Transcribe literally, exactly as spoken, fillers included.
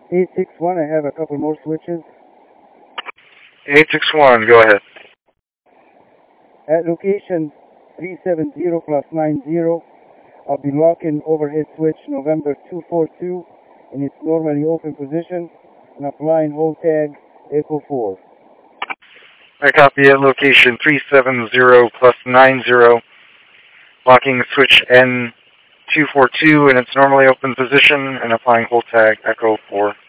eight six one, I have a couple more switches. eight six one, go ahead. At location three seven zero plus nine zero, I'll be locking overhead switch November two four two in its normally open position and applying hold tag Echo four. I copy at location three seven zero plus nine zero, locking switch N two four two in its normally open position and applying hold tag Echo four.